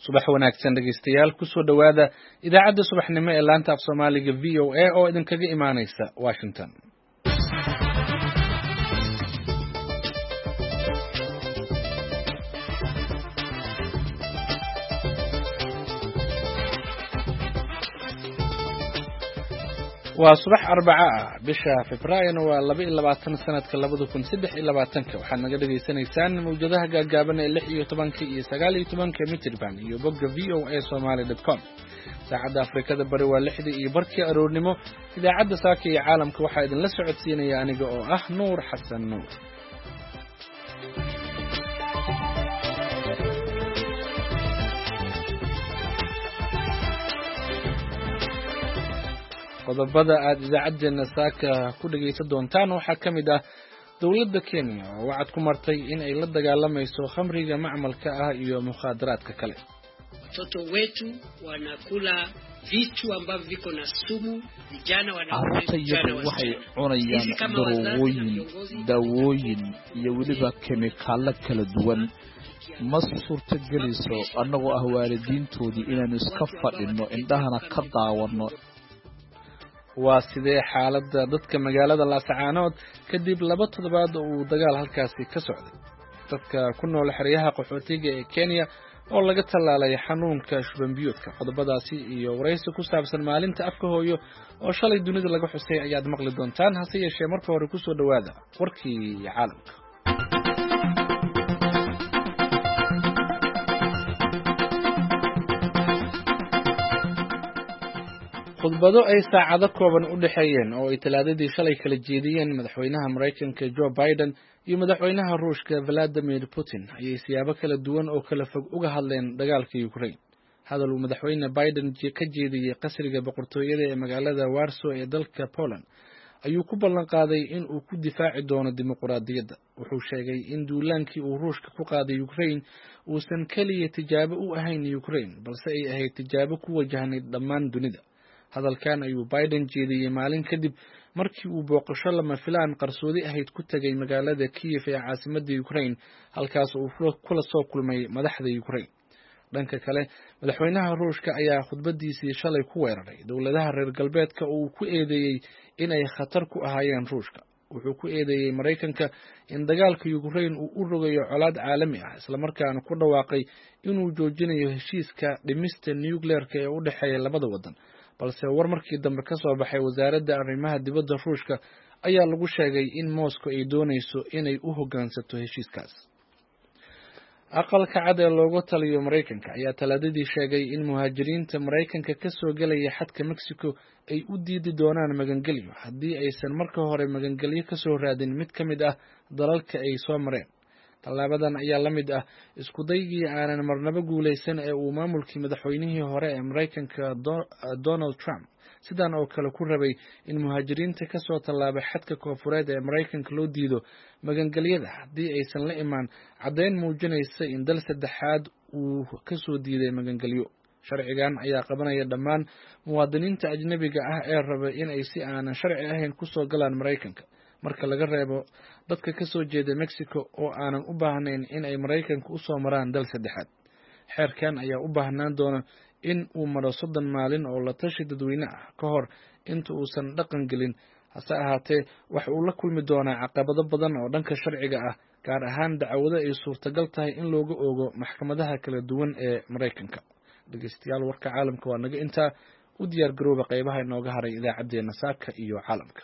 subax wanaagsan dhegeystayaal ku soo dhawaada idaacadda subaxnimo ee laanta af Soomaaliga VOA oo idinkaga imaanaysa Washington. waa subax Arbaca ah bisha Febraayo waa 22 sanadka 2023 waxaad naga dhageysanaysaan mawjadaha gaagaaban ee 16 iyo 19 mitir band iyo bogga voasomali.com. saacadda Afrikada bari waa 6 iyo barkii aroornimo. idaacadda saaka iyo caalamka waxaa idin la socodsiinaya aniga oo ah Nuur Xasan Nuur. qodobada aad idaacadeena saaka ku dhageysan doontaan waxaa kamid ah dawladda Kenya oo wacad ku martay in ay la dagaalamayso khamriga macmalka ah iyo mukhaadaraadka kale. Watoto wetu wanakula vitu ambavyo viko na sumu, vijana wanakula waxay cunayaan darooyin, dawooyin iyo waliba kemikaalo kala duwan. ma suurtagelayso annagoo ah waalidiintoodii inaan iska fadhino indhahana ka daawano. waa sidee xaaladda dadka magaalada Laascaanood kadib 2 toddobaad oo uu dagaal halkaasi ka socday. dadka ku nool xeryaha qaxootiga ee Kenya oo laga talaalay xanuunka shuban biyodka. qodobadaasi iyo waraysi ku saabsan maalinta afka hooyo oo shalay dunida laga xusay ayaad maqli doontaan. hase yeeshee marka hore ku soo dhawaada warkii caalamka. khudbado ay saacado kooban u dhaxeeyeen oo ay talaadadii shalay kala jeediyeen madaxweynaha Mareykanka Joe Biden iyo madaxweynaha Ruushka Vladimir Putin ayay siyaabo kala duwan oo kala fog uga hadleen dagaalka Ukraine. hadal uu madaxweyne Biden ka jeediyay qasriga boqortooyada ee magaalada Warsaw ee dalka Poland ayuu ku ballan qaaday in uu ku difaaci doono dimuqraadiyadda. wuxuu sheegay in duulaankii uu Ruushka ku qaaday Ukraine uusan kaliya tijaabo u ahayn Ukraine balse ay ahayd tijaabo ku wajahnay dhammaan dunida. hadalkan ayuu Biden jeediyay maalin kadib markii uu booqasho lama filaan qarsoodi ahayd ku tagay magaalada Kiev ee caasimadda Ukraine halkaas uu kula soo kulmay madaxda Ukraine. dhanka kale madaxweynaha Ruushka ayaa khudbadiisii shalay ku weeraray dawladaha reer galbeedka oo uu ku eedeeyay in ay khatar ku ahaayeen Ruushka. wuxuu ku eedeeyay Mareykanka in dagaalka Ukraine uu u rogayo colaad caalami ah isla markaana ku dhawaaqay inuu joojinayo heshiiska dhimista nuclear-ka ee u dhaxeeya labada wadan. balse war markii dambe ka soo baxay wasaaradda arrimaha dibadda Ruushka ayaa lagu sheegay in Moscow ay doonayso inay u hoggaansato heshiiskaas. aqalka cad ee loogu taliyo Mareykanka ayaa talaadadii sheegay in muhaajiriinta Mareykanka ka soo galaya xadka Mexico ay u diidi doonaan magangelyo haddii aysan marka hore magangelyo ka soo raadin mid ka mid ah dalalka ay soo mareen. tallaabadan ayaa la mid ah isku daygii aanan marnaba guulaysan ee uu maamulkii madaxweynihii hore ee Mareykanka Donald Trump sidan oo kale ku rabay in muhaajiriinta ka soo tallaabay xadka koonfureed ee Mareykanka loo diido magangelyada haddii aysan la imaan caddayn muujinaysa in dal saddexaad uu ka soo diiday magangelyo. sharcigan ayaa qabanaya dhammaan muwaadiniinta ajnabiga ah ee raba in ay si aanan sharci ahayn ku soo galaan Mareykanka marka laga reebo dadka ka soo jeeda Mexico oo aanan u baahnayn in ay Mareykanka u soo maraan dal saddexaad. xeerkan ayaa u baahnaan doona in uu maro 30 maalin oo la tashi dadweyne ah ka hor inta uusan dhaqan gelin. hase ahaatee waxa uu la kulmi doonaa caqabado badan oo dhanka sharciga ah gaar ahaan dacwado ay suurtagal tahay in looga oogo maxkamadaha kala duwan ee Mareykanka. dhageystayaal warka caalamka waa naga intaa. u diyaar garooba qaybaha inooga haray idaacadeena saaka iyo caalamka.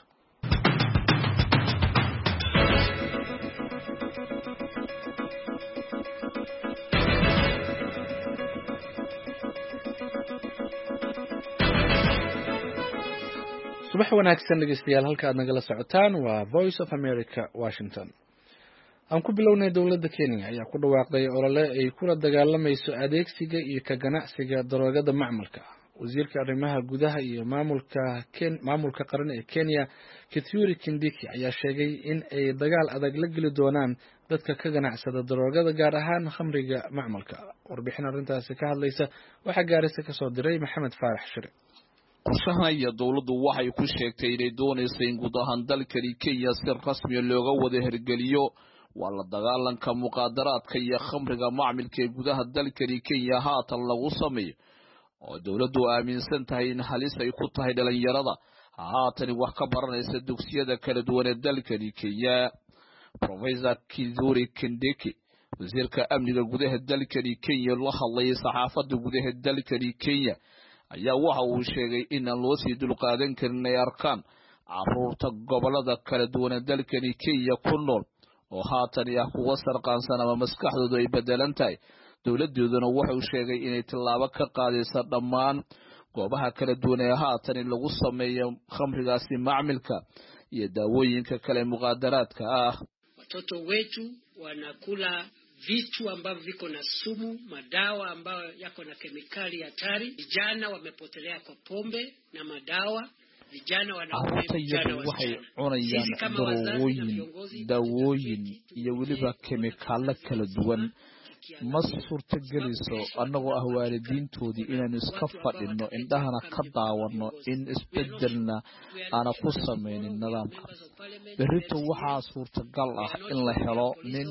subax wanaagsan dhegeystayaal halka aad nagala socotaan waa Voice of America Washington. aan ku bilownay dawladda Kenya ayaa ku dhawaaqday olole ay kula dagaalamayso adeegsiga iyo ka ganacsiga daroogada macmalka. wasiirka arrimaha gudaha iyo maamulka qaran ee Kenya Kithure Kindiki ayaa sheegay in ay dagaal adag la geli doonaan dadka ka ganacsada daroogada gaar ahaan khamriga macmalka. warbixin arrintaasi ka hadlaysa waxa gaarisa ka soo diray Maxamed Faarax Shire. qorshaha iyo dawladdu waxay ku sheegtay inay doonayso in guud ahaan dalkani Kenya si rasmi looga wada hirgeliyo waa la dagaalanka muqaadaraadka iyo khamriga macmilka ee gudaha dalkani Kenya haatan lagu sameeyo oo dawladdu aaminsan tahay in halis ay ku tahay dhalinyarada haatan wax ka baranaysa dugsiyada kala duwan ee dalkani Kenya. Professor Kithure Kindiki wasiirka amniga gudaha dalkani Kenya la hadlay saxaafadda gudaha dalkani Kenya ayaa waxa uu sheegay in aan loo sii dulqaadan karin ay arkaan carruurta gobolada kala duwan ee dalkani Kenya ku nool oo haatan ah kuwa sarqaansan ama maskaxdoodu ay bedelan tahay. dawladdeeduna waxa uu sheegay inay tilaabo ka qaadayso dhammaan goobaha kala duwan ee haatan lagu sameeyo khamrigaasi macmilka iyo daawooyinka kale muqaadaraadka ah. Watoto wetu wanakula vitu ambavyo viko na sumu, madawa ambayo yako na kemikali hatari. Vijana wamepotelea kwa pombe na madawa. Vijana waxay cunayaan daawooyin iyo weliba kemikaalo kala duwan. ma suurtagelayso annagoo ah waalidiintoodii inaanu iska fadhino indhahana ka daawano in isbedelna aana ku samaynin nidaamkaas. berrito waxaa suurtagal ah in la helo nin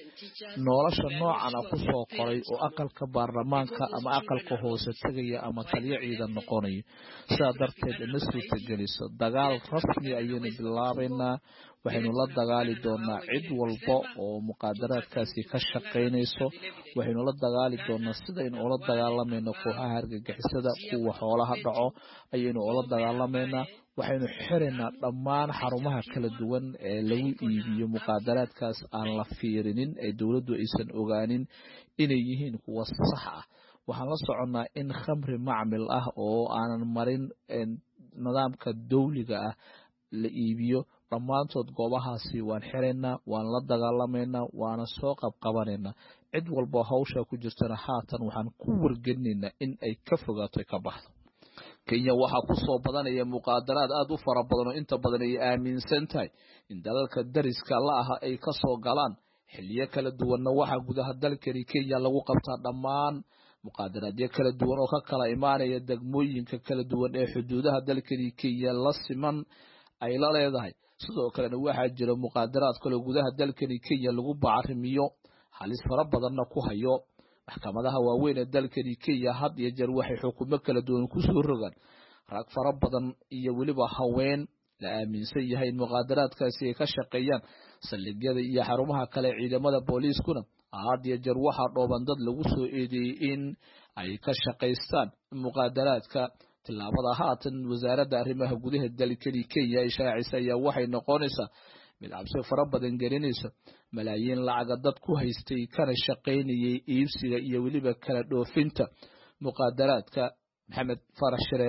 nolosha noocan ah ku soo qoray oo aqalka baarlamaanka ama aqalka hoose tegaya ama taliyo ciidan noqonaya. sidaa darteed ma suurtagelayso. dagaal rasmi ayaynu bilaabaynaa. waxaynu la dagaali doonaa cid walba oo muqaadaraadkaasi ka shaqaynayso. waxaynu la dagaali doonaa sidaynu ula dagaalamayno kooxaha argagixisada kuwa xoolaha dhaco ayaynu ula dagaalamayna. waxaynu xiraynaa dhammaan xarumaha kala duwan ee lagu iibiyo muqaadaraadkaas aan la fiirinin ee dawladdu aysan ogaanin inay yihiin kuwa sax ah. waxaan la soconnaa in khamri macmil ah oo aanan marin nidaamka dawliga ah la iibiyo. dhammaantood goobahaasi waan xiraynaa, waan la dagaalamaynaa, waana soo qabqabanaynaa. cid walba hawsha ku jirtana haatan waxaan ku wargelinaynaa in ay ka fogaato ka baxdo. Kenya waxaa ku soo badanaya muqaadaraad aad u fara badan oo inta badan ay aaminsan tahay in dalalka dariska la ah ay ka soo galaan. xilliyo kala duwanna waxaa gudaha dalkani Kenya lagu qabtaa dhammaan muqaadaraadyo kala duwan oo ka kala imaanaya degmooyinka kala duwan ee xuduudaha dalkani Kenya la siman ay la leedahay. sidoo kalena waxaa jira muqaadaraad kale gudaha dalkani Kenya lagu bacrimiyo halis fara badanna ku hayo. maxkamadaha waaweyn ee dalkani Kenya had iyo jeer waxay xukumo kala duwan ku soo rogaan rag fara badan iyo weliba haween la aaminsan yahay in muqaadaraadkaasi ay ka shaqeeyaan saldhigyada iyo xarumaha kale ciidamada booliiskuna had iyo jeer waxaa dhooban dad lagu soo eedeeyay in ay ka shaqaystaan muqaadaraadka. tilaabada haatan wasaaradda arrimaha gudaha dalkani Kenya ay shaacisay ayaa waxay noqonaysaa mid cabsi fara badan gelinaysa malaayiin lacag dad ku haystay kana shaqaynayay iibsiga iyo weliba kala dhoofinta muqaadaraadka. Maxamed Farax Shire,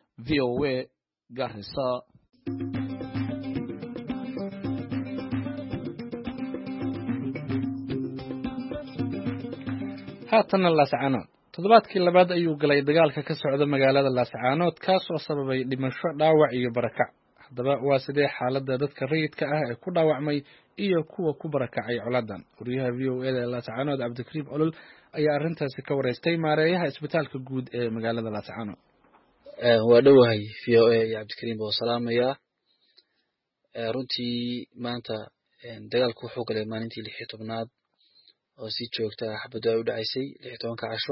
VOA, Garissa. haatan Laascaanood toddobaadkii labaad ayuu galay dagaalka ka socda magaalada Laascaanood kaas oo sababay dhimasho, dhaawac iyo barakac. haddaba waa sidee xaaladda dadka rayidka ah ee ku dhaawacmay iyo kuwa ku barakacay coladan? wariyaha VOA ee Laascaanood Cabdikariim Olol ayaa arrintaasi ka wareystay maareeyaha isbitaalka guud ee magaalada Laascaanood. waa dhawahay VOA iyo Cabdikariim oo salaamaya. runtii maanta dagaalku wuxuu galay maalintii 16aad oo si joogta ah xabadu ay u dhacaysay 16 casho.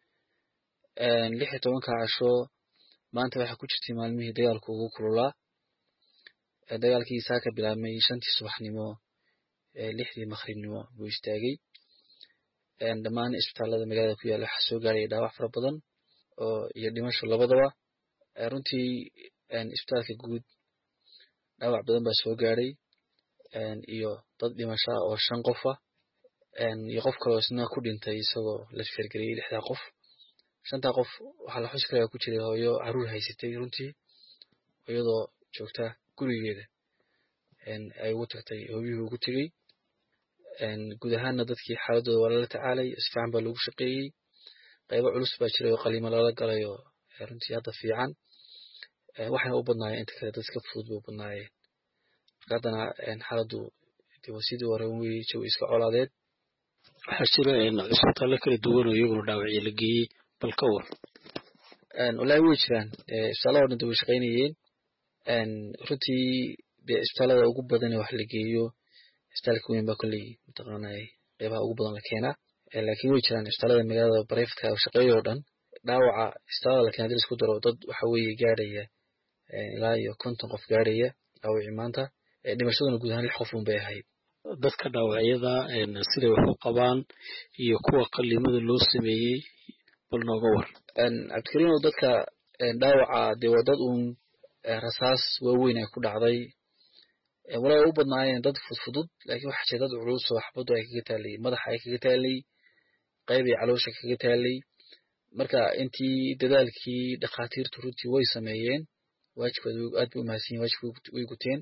16 casho maanta waxa ku jirtay maalmihii dagaalku ugu kululaa. dagaalkii saaka bilaabmay 5 subaxnimo 6 maqribnimo buu istaagay. dhammaan isbitaalada magaalada ku yaala waxa soo gaaray dhaawac fara badan oo iyo dhimasho labadaba. runtii isbitaalka guud dhaawac badan baa soo gaaray iyo dad dhimasho oo 5 qof ah iyo qof kale oo isna ku dhintay isagoo la firgariyay 6 qof. 5 qof waxa la xusi karaa ku jiray hooyo caruur haysatay runtii iyadoo joogta gurigeeda ay ugu tagtay hooyuhu ugu tagay. guud ahaanna dadkii xaaladooda waa la tacaalay, si fiican baa lagu shaqeeyay. qaybo culus baa jiray oo qaliimo lala galay oo runtii hadda fiican. waxayna u badnaayeen inta kale dadka fudud buu badnaayeen. haddana xaaladdu sidii hore way jawi iska colaadeed. waxaa jira isbitaallo kala duwan oo iyaguna dhaawacyo la geeyey, bal ka war. wallaahi way jiraan isbitaallada dhan way shaqaynayeen. runtii isbitaallada ugu badan wax la geeyo isbitaalka weyn baa kolley mataqaanaa qeybaha ugu badan la keenaa laakiin way jiraan isbitaalada magaalada bareftka oo shaqeeya oo dhan dhaawaca isbitaalada la keenaa hadii laisku daro dad waxa weeye gaadhaya ilaa iyo 50 qof gaadhaya dhaawacii maanta dhimashaduna guud ahaan 6 qof un bay ahayd dadka dhaawacyada sida wax u qabaan iyo kuwa qaliimada loo sameeyay bal nooga war Cabdikariim oo dadka dhaawaca dee waa dad uun rasaas waaweyn ay ku dhacday walaa u badnaayeen dad fudud laakiin waxa jira dad culus oo xabadu ay kaga taalay madaxa ay kaga taalay qayb ay caloosha kaga taalay marka intii dadaalkii dhaqaatiirtu runtii way sameeyeen waajibkooda aad buu mahadsan waajibkooda way guteen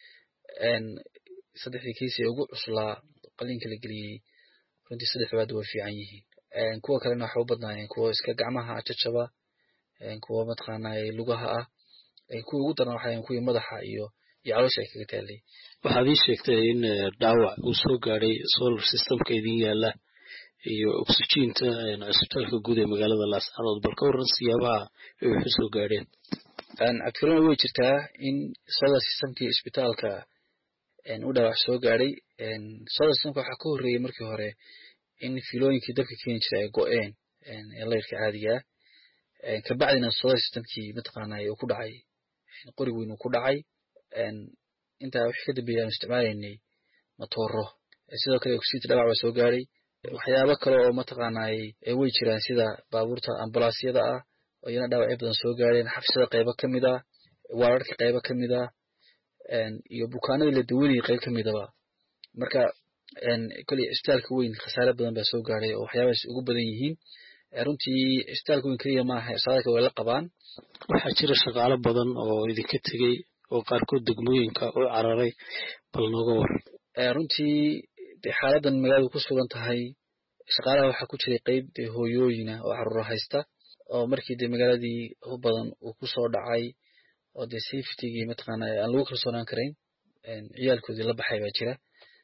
saddexdii kiis ee ugu cuslaa qalinka la geliyay runtii saddexdaad way fiican yihiin kuwa kalena waxa u badnaayeen kuwa iska gacmaha jajaba kuwa mataqaanaa lugaha ah kuwa ugu daran waxay kuwa madaxa iyo caloosha ay kaga taalay waxaad ii sheegtay in dhaawac uu soo gaaray solar systemka idin yaala iyo oxygen-ta isbitaalka guud ee magaalada Laascaanood bal ka waran siyaabaha ay wax soo gaareen Cabdikariim way jirtaa in solar systemkii isbitaalka u dhaawac soo gaaray solar systemka waxa ka horeeyay markii hore in fiilooyinkii dabka keenay jiray ay go'een leerka caadiga ka bacdina solar systemkii mataqaanaa uu ku dhacay qorigu inuu ku dhacay inta wixii ka dambeeyay isticmaalaynay matooro sidoo kale oxygen dhaawac waa soo gaaray waxyaabo kale oo mataqaanaa way jiraan sida baabuurta ambulansyada ah oo iyana dhaawacyo badan soo gaareen xabsida qaybo kamid ah waararka qaybo kamid ah iyo bukaanada la daweynay qayb kamid ah marka kulli isbitaalka weyn khasaare badan baa soo gaaray oo waxyaabahaas ugu badan yihiin runtii isbitaalka weyn kaliya ma aha isbitaalka way la qabaan waxaa jira shaqaale badan oo idinka tegay oo qaarkood degmooyinka u cararay bal nooga war runtii xaaladan magaaladu ku sugan tahay shaqaalaha waxa ku jiray qayb hooyooyin oo caruur haysta oo markii magaaladii u badan uu ku soo dhacay oo safety-gii mataqaanaa aan lagu kalsoonaan karin ciyaalkoodii la baxay baa jira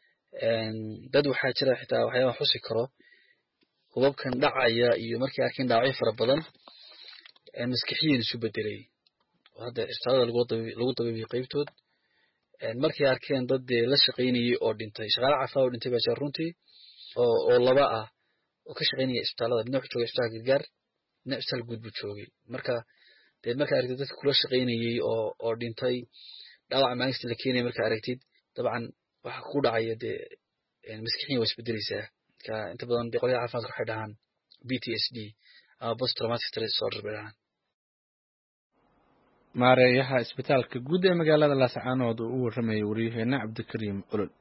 dad waxaa jira xitaa waxyaabo xusi karo hubabkan dhacaya iyo markii arkeen dhaawacyo fara badan maskaxiyan isu bedelay oo hadda isbitaalada lagu dabeeyay qaybtood markii arkeen dad la shaqeynayay oo dhintay shaqaale caafimaad oo dhintay baa jira runtii oo laba ah oo ka shaqeynaya isbitaalada dhinac joogay isbitaalka gargaar dhinac isbitaal guud buu joogay marka marka aragtid dadka kula shaqeynayay oo dhintay dhaawac maalinta la keenay marka aragtid dabcan waxa ku dhacaya maskaxiyan way isbedelaysaa ka inta badan qolyaha caafimaadka waxay dhahaan PTSD ama post traumatic stress disorder bay dhahaan maareeyaha isbitaalka guud ee magaalada Laascaanood oo u warramay wariyaheena Cabdikariim Olol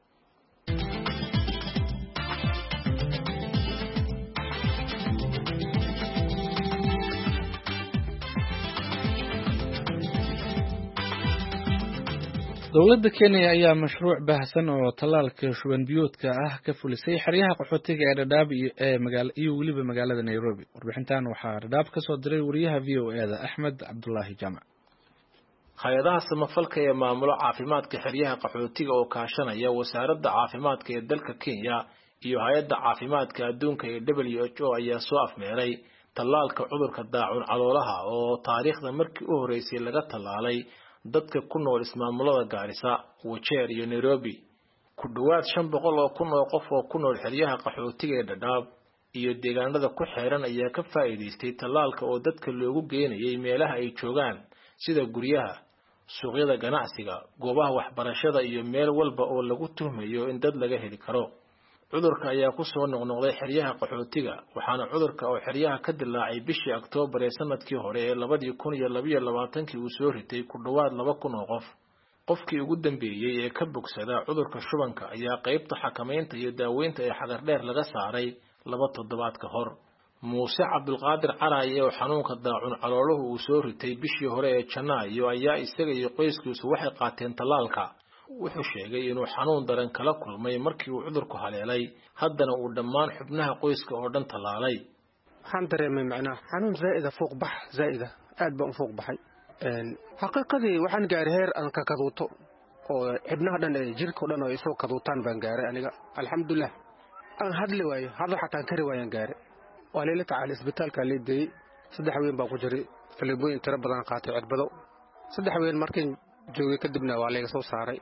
dowladda Kenya ayaa mashruuc baahsan oo talaalka shuban biyoodka ah ka fulisay xeryaha qaxootiga ee Dadaab iyo waliba magaalada Nairobi warbixintan waxaa Dadaab ka soo diray wariyaha VOA-da Axmed Cabdullaahi Jamac hay'adaha samafalka ee maamulo caafimaadka xeryaha qaxootiga oo kaashanaya wasaaradda caafimaadka ee dalka Kenya iyo hay'adda caafimaadka adduunka ee WHO ayaa soo afmeeray talaalka cudurka daacun caloolaha oo taariikhda markii u horeysay laga talaalay dadka ku nool ismaamulada Gaarisa, Wajeer iyo Nairobi. Ku dhawaad 500,000 oo qof oo ku nool xeryaha qaxootiga ee Dadaab iyo deegaanada ku xeeran ayaa ka faa'iideystay talaalka oo dadka loogu geenayay meelaha ay joogaan sida guryaha, suuqyada ganacsiga, goobaha waxbarashada iyo meel walba oo lagu tuhmayo in dad laga heli karo. cudurka ayaa ku soo noqnoqday xeryaha qaxootiga waxaana cudurka oo xeryaha ka dilaacay bishii Oktoobar ee sanadkii hore ee 2022 uu soo ritay ku dhawaad 2,000 oo qof. qofkii ugu dambeeyay ee ka bogsada cudurka shubanka ayaa qaybta xakamaynta iyo daaweynta ee xagar dheer laga saaray 2 toddobaad ka hor. Muuse Cabdulqaadir Caraaye oo xanuunka daacun calooluhu uu soo ritay bishii hore ee Janaayo ayaa isaga iyo qoyskiisu waxay qaateen talaalka. wuxuu sheegay inuu xanuun daran kala kulmay markii uu cudurku haleelay haddana uu dhammaan xubnaha qoyska oo dhan talaalay waxaan dareemay macnaha xanuun zaa'ida fuuq bax zaa'ida aad baan fuuq baxay xaqiiqadii waxaan gaaray heer aan ka kaduuto oo xubnaha dhan ee jirka dhan oo isoo kaduutaan baan gaaray aniga alxamdulillah aan hadli waayo hadal xataa kari waayaan gaaray waa leela tacaal isbitaalka leeday 3 weyn baan ku jiray falebooyin tiro badan qaatay cirbado 3 weyn markii joogay kadibna waa laga soo saaray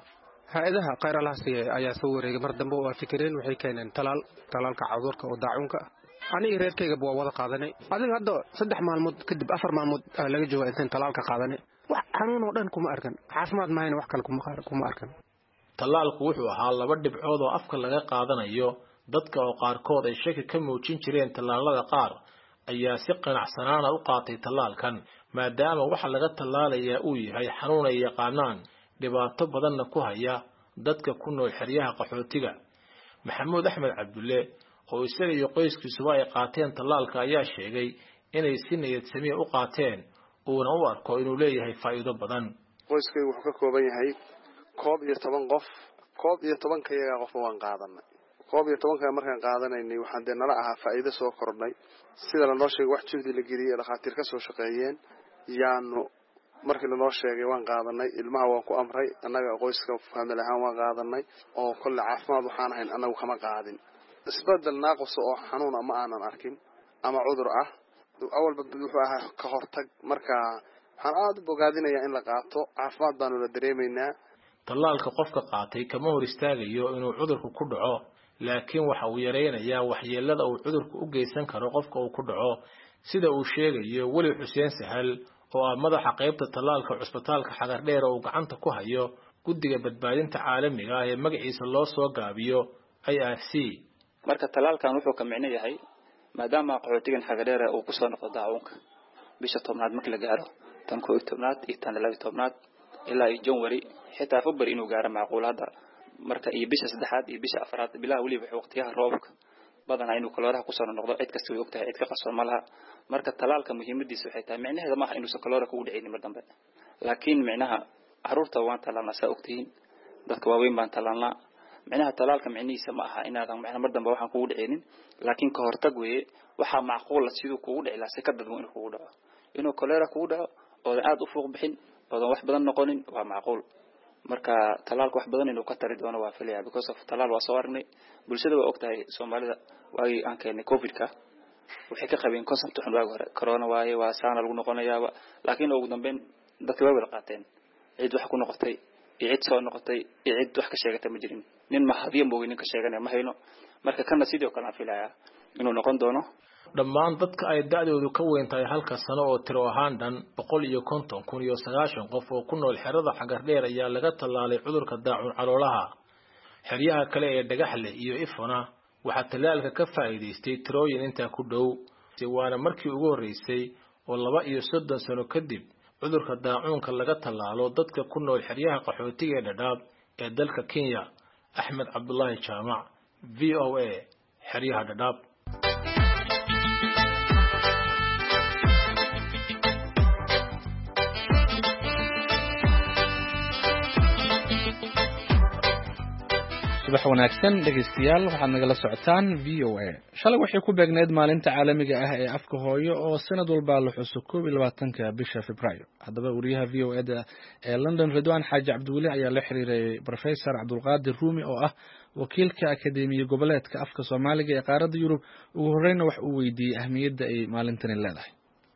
hay-adaha khayralahaasi ayaa soo wareegay mar dambe waa fikireen waxay keeneen talaalka cudurka oo daacunka aniga reerkaygaba waa wada qaadanay adiga hadda 3 maalmood kadib 4 maalmood laga joogo intaan talaalka qaadanay wax xanuun oo dhan kuma arkan caafimaad ma hayna wax kale kuma arkan talaalku wuxuu ahaa 2 dhibcood oo afka laga qaadanayo dadka oo qaarkood ay shaki ka muujin jireen talaalada qaar ayaa si qanacsanaana u qaatay talaalkan maadaama waxa laga talaalayaa uu yahay xanuun ay yaqaanaan dhibaato badanna ku haya dadka ku nool xeryaha qaxootiga maxamuud axmed cabdulle oo isaga iyo qoyskiisuba ay qaateen talaalka ayaa sheegay inay si niyad sami u qaateen uuna u arko inuu leeyahay faa'iido badan qoyskaygu wuxuu ka kooban yahay 11 qof 11 kayaga qof waan qaadanay 11 markaan qaadanaynay waxaan de nala ahaa faa'iido soo kordhay sida la noo sheegay wax jihdi la geliyay dhaqaatiir ka soo shaqeeyeen yaanu markii la noo sheegay waan qaadanay ilmaha waan ku amray annaga qoyska family ahaan waan qaadanay oo kulli caafimaad waxaan ahayn annagu kama qaadin isbedel naaqos oo xanuun ama aanan arkin ama cudur ah awalba wuxuu ahaa ka hortag marka waxaan aad u bogaadinayaa in la qaato caafimaad baanu la dareemaynaa talaalka qofka qaatay kama hor istaagayo inuu cudurku ku dhaco laakiin waxa uu yareynayaa waxyeelada uu cudurku u geysan karo qofka uu ku dhaco sida uu sheegayo weli Xuseen Sahal oo ah madaxa qaybta talaalka cusbitaalka Xagardheer oo gacanta ku hayo guddiga badbaadinta caalamiga ah ee magaciisa loo soo gaabiyo IRC marka talaalkan wuxuu ka micno yahay maadaama qaxootigan Xagardheer uu ku soo noqdo daawunka bisha 10aad markii la gaaro tan 11aad iyo tan 12aad ilaa January xitaa February inuu gaaro macquulada marka iyo bisha 3aad iyo bisha 4aad bilaa waliba waqtiyaha roobka badan inuu kaloraha ku soo noqdo cid kasta way ogtahay cid ka qarsoon ma laha marka talaalka muhiimadiisu waxay tahay micnaheedu ma aha inuu kaloraha ku dhicin mar dambe laakiin micnaha caruurta waan talaalna saa ogtiin dadka waaweyn baan talaalna micnaha talaalka micnihiisa ma aha inaadan micnaha mar dambe waxaan kugu dhicinin laakiin ka hortag weeye waxa macquul ah sidoo kugu dhici lahaa si ka dadmo inuu kugu dhaco inuu kaloraha kugu dhaco oo aad u fuuq bixin oo wax badan noqonin waa macquul marka talaalku wax badan inuu ka tari doono waa filaya because of talaal waa soo aragnay bulshada waa ogtahay Soomaalida waagi aan keenay COVID-ka waxay ka qabeen concept xun waag hore corona waaye waa saana lagu noqonayaa laakiin ugu dambeyn dadka way wada qaateen cid wax ku noqotay cid soo noqotay cid wax ka sheegatay ma jirin nin ma hadiyo moogin ka sheeganay ma hayno marka kana sidoo kale aan filaya inuu noqon doono dhammaan dadka ay da'doodu ka weyn tahay halka sano oo tiro ahaan dhan 150,090 qof oo ku nool xerada Xagardheer ayaa laga talaalay cudurka daacun caloolaha xeryaha kale ee Dhagaxle iyo Ifona waxa talaalka ka faa'iideystay tirooyin inta ku dhow waana markii ugu horeysay oo 32 sano kadib cudurka daacunka laga talaalo dadka ku nool xeryaha qaxootiga ee Dadaab ee dalka Kenya Axmed Cabdullaahi Jaamac VOA xeryaha Dadaab subax wanaagsan dhageystayaal waxaad nagala socotaan VOA shalay waxay ku beegneed maalinta caalamiga ah ee afka hooyo oo sanad walba la xuso 22ka bisha Febraayo haddaba wariyaha VOA ee London Ridwan Xaaji Cabduwali ayaa la xiriiray Professor Cabdulqaadir Rumi oo ah wakiilka Akademiga Goboleedka Afka Soomaaliga ee qaaradda Yurub ugu horreyn wax uu weydiiyay ahmiyadda ay maalintani leedahay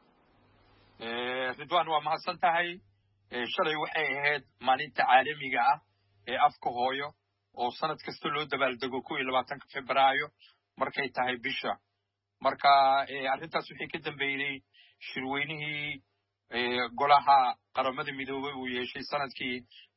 Ridwan waa mahadsan tahay shalay waxay ahayd maalinta caalamiga ah ee afka hooyo oo sanad kasta loo dabaaldego 22 Febraayo markay tahay bisha marka arrintaas wixii ka dambeeyay shirweynihii golaha qaramada midoobay uu yeeshay sanadkii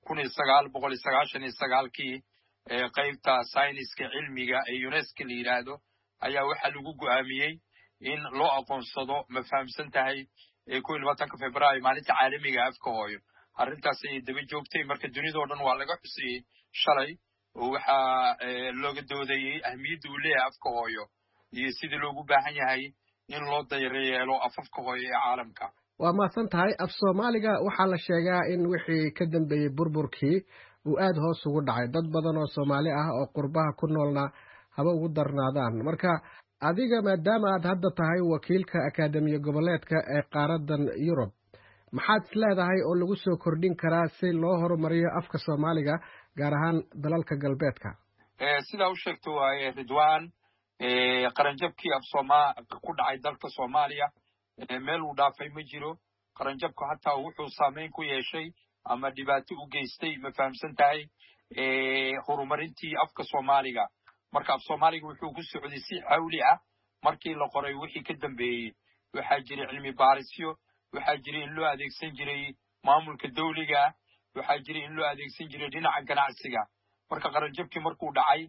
1999kii qaybta sayniska cilmiga ee UNESCO la yiraahdo ayaa waxa lagu go'aamiyay in loo aqoonsado ma fahamsan tahay 22 Febraayo maalinta caalamiga afka hooyo arrintaas ay daba joogtay marka dunida oo dhan waa laga xusay shalay waxa looga doodayay ahmiyadda uu leeyahay afka hooyo iyo sidii loogu baahan yahay in loo dayreeyo afafka hooyo ee caalamka waa mahadsan tahay af Soomaaliga waxaa la sheegaa in wixii ka dambeeyay burburkii uu aad hoos ugu dhacay dad badan oo Soomaali ah oo qurbaha ku noolna haba ugu darnaadaan marka adiga maadaama aad hadda tahay wakiilka Akademiga Goboleedka ee qaaraddan Yurub maxaad isleedahay oo lagu soo kordhin karaa si loo horumariyo afka Soomaaliga gaar ahaan dalalka galbeedka sida uu sheegto waaye Ridwan qaranjabkii af Soomaaliya ku dhacay dalka Soomaaliya meel uu dhaafay ma jiro qaranjabku hatta wuxuu saameyn ku yeeshay ama dhibaato u geystay ma fahamsan tahay horumarintii afka soomaaliga marka af soomaaliga wuxuu ku socday si xawli ah markii la qoray wixii ka dambeeyey waxaa jiray cilmi baarisyo waxaa jiray in loo adeegsan jiray maamulka dawliga waxaa jiray in loo adeegsan jiray dhinaca ganacsiga marka qaranjabkii markuu dhacay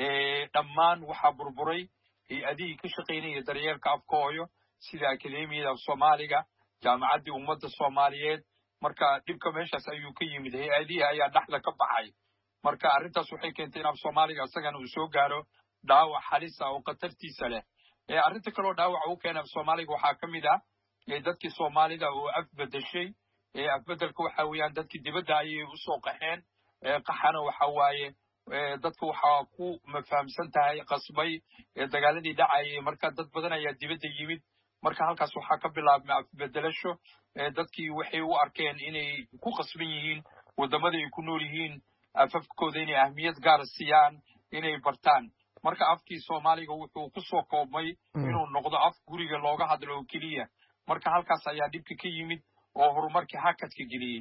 dhammaan waxaa burburay hay-adihii ka shaqaynaya daryeelka afka hooyo sida akademiyada af soomaaliga jaamacaddii ummadda soomaaliyeed marka dhibka meeshaas ayuu ka yimid hay-adihii ayaa dhexda ka baxay marka arrintaas waxay keentay in af soomaaliga isagana uu soo gaaro dhaawac halis ah oo khatartiisa leh arrinta kaloo dhaawaca u keena af soomaaliga waxaa ka mid ah dadkii soomaalida oo afbedeshay afbedelka waxa weeyaan dadkii dibadda ayay usoo qaxeen qaxana waxa waaye dadka waxaa ku mafahamsan tahay qasbay dagaaladii dhacayay marka dad badan ayaa dibadda yimid marka halkaas waxaa ka bilaabmay afbedelasho dadkii waxay u arkeen inay ku qasban yihiin waddamada ay ku nool yihiin afafkooda inay ahmiyad gaara siiyaan inay bartaan marka afkii soomaaliga wuxuu ku soo koobmay inuu noqdo af guriga looga hadlo oo keliya marka halkaas ayaa dhibka ka yimid oo horumarkii hakadka geliyey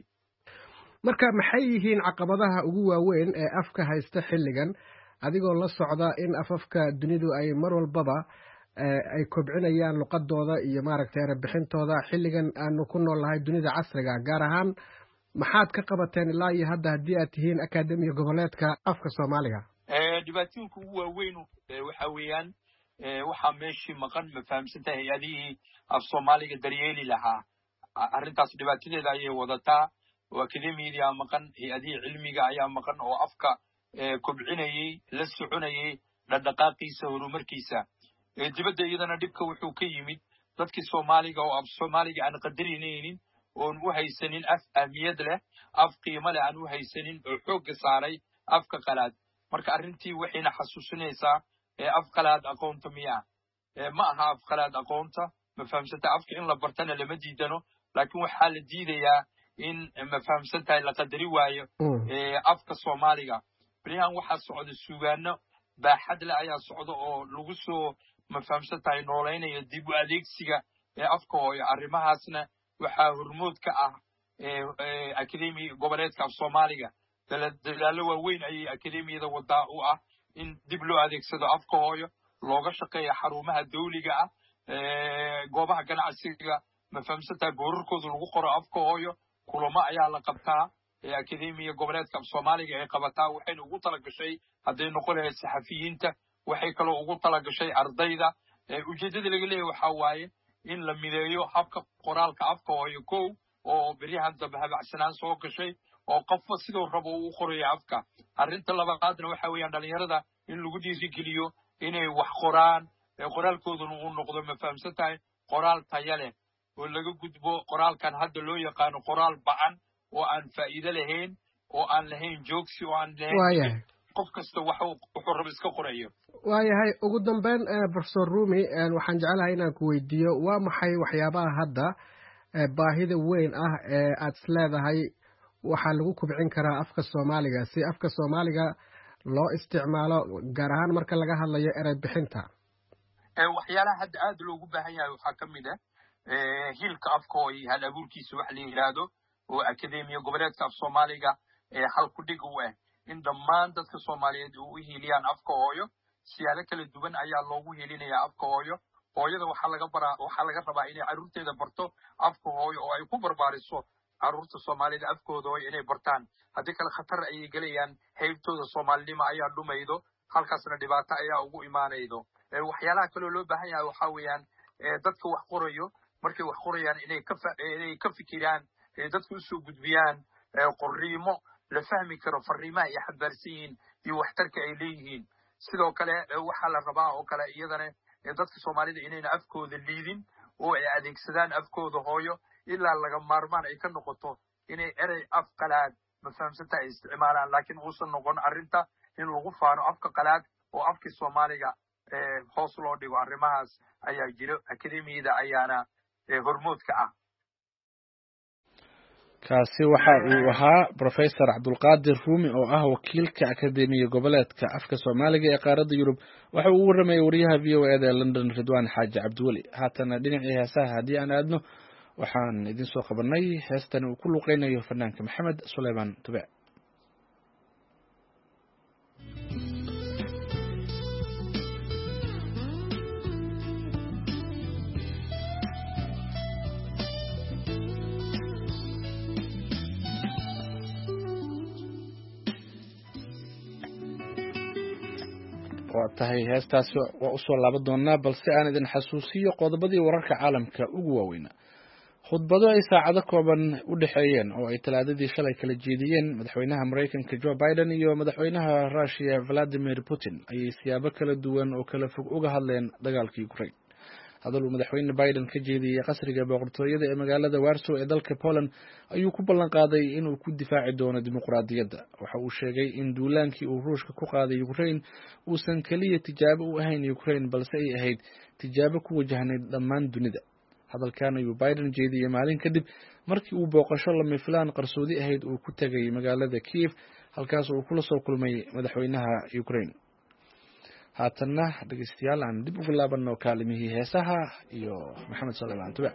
marka maxay yihiin caqabadaha ugu waaweyn ee afka haysta xilligan adigoo la socda in afafka dunidu ay mar walbaba ay kobcinayaan luqadooda iyo maaragtay erebixintooda xilligan aanu ku nool nahay dunida casriga gaar ahaan maxaad ka qabateen ilaa iyo hadda haddii aad tihiin akademiga goboleedka afka soomaaliga dhibaatooyinka ugu waaweyn waxa weeyaan waxaa meeshii maqan ma fahamsantahay hay-adihii af soomaaliga daryeeli lahaa arrintaas dhibaatadeeda ayay wadataa oo akademiyadii aa maqan hay-adihii cilmiga ayaa maqan oo afka kobcinayey la soconayey dhaqdhaqaaqiisa horumarkiisa dibadda iyadana dhibka wuxuu ka yimid dadkii soomaaliga oo af soomaaliga aan qadarinaynin oon u haysanin af ahmiyad leh af qiimo leh aan u haysanin oo xoogga saaray afka qalaad marka arrintii waxayna xasuusinaysaa af qalaad aqoonta miya ma aha af qalaad aqoonta ma fahamsanta afka in la bartana lama diidano laakiin waxaa la diidayaa in ma fahamsantahay la qadari waayo afka soomaaliga beriyahan waxaa socda suugaano baaxad leh ayaa socda oo lagu soo ma fahamsantahay noolaynaya dib u adeegsiga afka hooyo arrimahaasna waxaa hormood ka ah akademi goboleedka af soomaaliga dadaalo waaweyn ayay akademiyada wadaa u ah in dib loo adeegsado afka hooyo looga shaqeeya xarumaha dawliga ah goobaha ganacsiga ma fahamsantahay boorarkooda lagu qoro afka hooyo kulamo ayaa la qabtaa akademiya goboleedka af soomaaliga ay qabataa waxayna ugu talagashay hadday noqon lahayd saxafiyiinta waxay kaloo ugu talagashay ardayda ujeeddada laga leeyahay waxaa waaye in la mideeyo habka qoraalka afka hooyo kow oo beryahan dambe habacsanaan soo gashay oo qofba siduu rabo uu qorayo afka arrinta labaadna waxa weeyaan dhalinyarada in lagu dhiirigeliyo inay wax qoraan qoraalkooduna uu noqdo ma fahamsantahay qoraal taya leh oo laga gudbo qoraalkan hadda loo yaqaano qoraal bacan oo aan faa'iido lahayn oo aan lahayn joogsi oo aan lahayn qof kasta wuxuu rabo iska qorayo waayahay ugu dambeyn professor rumi waxaan jecelahay inaan ku weydiiyo waa maxay waxyaabaha hadda baahida weyn ah ee aad is leedahay waxaa lagu kubcin karaa afka soomaaliga si afka soomaaliga loo isticmaalo gaar ahaan marka laga hadlayo erey bixinta waxyaalaha hadda aad loogu baahan yahay waxaa ka mid ah hilka afka hooyo hal abuurkiisa wax la yidhaahdo oo akademiya goboleedka af soomaaliga hal ku dhig u ah in dhammaan dadka soomaaliyeed u hiiliyaan afka hooyo siyaalo kala duwan ayaa loogu hiilinayaa afka hooyo hooyada waxaa laga rabaa inay carruurteeda barto afka hooyo oo ay ku barbaariso carruurta soomaalida afkooda hooyo inay bartaan haddii kale khatar ayay gelayaan heybtooda soomaalinimo ayaa dhumaydo halkaasna dhibaato ayaa ugu imaanaydo waxyaalaha kaloo loo baahan yahay waxaa weeyaan dadka wax qorayo markay wax qorayaan inay ka fikiraan dadka usoo gudbiyaan qorriimo la fahmi karo fariimaha ay xambaarsan yihiin iyo waxtarka ay leeyihiin sidoo kale waxaa la rabaa oo kale iyadana dadka soomaalida inayna afkooda liidin oo ay adeegsadaan afkooda hooyo ilaa laga maarmaan ay ka noqoto inay erey af qalaad ma fahamsanta ay isticmaalaan laakiin uusan noqon arrinta in lagu faano afka qalaad oo afkii soomaaliga hoos loo dhigo arrimahaas ayaa jiro akademiyada ayaana hormoodka ah kaasi waxa uu ahaa professor cabdulqaadir ruumi oo ah wakiilka akademiya goboleedka afka soomaaliga ee qaaradda yurub waxa uu u waramayay wariyaha v o e da london ridwaan xaaji cabdiweli haatana dhinacii heesaha haddii aan aadno waxaan idin soo qabanay heestan uu ku luqeynayo fanaanka maxamed suleymaan tube waa tahay heestaasi waa usoo laaban doonaa balse aan idin xasuusiyo qodobadii wararka caalamka ugu waaweynaa khudbado ay saacado kooban u dhexeeyeen oo ay talaadadii shalay kala jeediyeen madaxweynaha Mareykanka Joe Biden iyo madaxweynaha Russia Vladimir Putin ayay siyaabo kala duwan oo kala fog uga hadleen dagaalka Ukraine. hadal uu madaxweyne Biden ka jeediyay qasriga boqortooyada ee magaalada Warsaw ee dalka Poland ayuu ku ballan qaaday inuu ku difaaci doono dimuqraadiyadda. waxa uu sheegay in duulaankii uu Ruushka ku qaaday Ukraine uusan kaliya tijaabo u ahayn Ukraine balse ay ahayd tijaabo ku wajahnayd dhammaan dunida. hadalkan ayuu Biden jeediyay maalin kadib markii uu booqasho lama filaan qarsoodi ahayd uu ku tagay magaalada Kiev halkaas oo uu kula soo kulmay madaxweynaha Ukraine. haatanna dhegeystayaal aan dib ugu laabano kaalimihii heesaha iyo Maxamed Salmaan Tuba.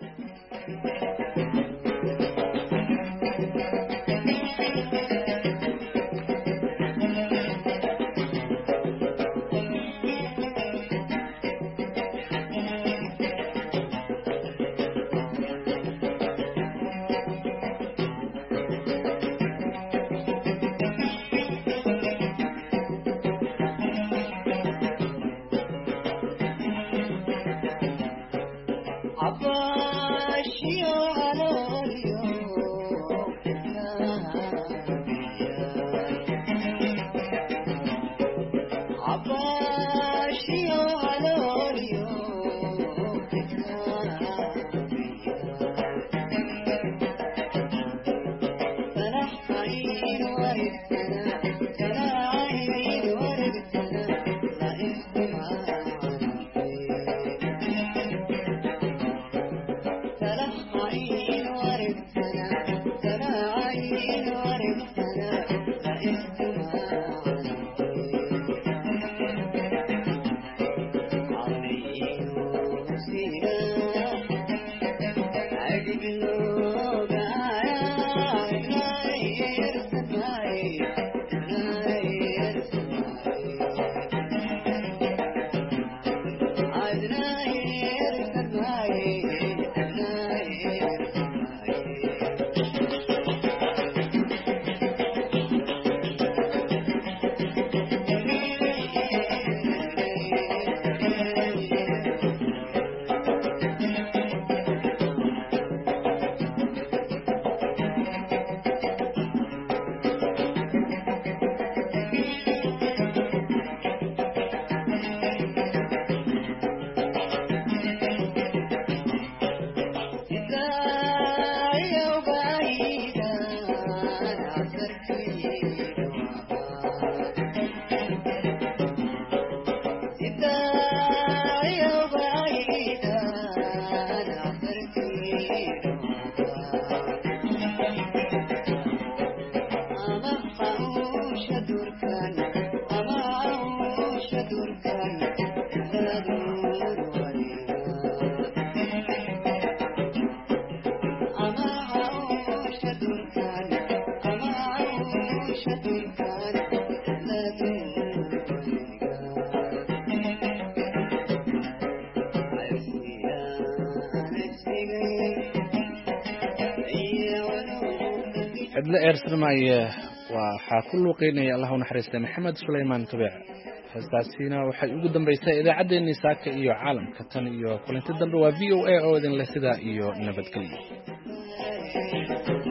cidla eersanmaya waxa ku luuqeynaya Allah u naxariistay Maxamed Suleymaan Tuba. heestaasina waxay ugu dambeysay idaacadeennii saaka iyo caalamka tan iyo kulanti dambe waa VOA oo idin leh sida iyo nabadgelyo.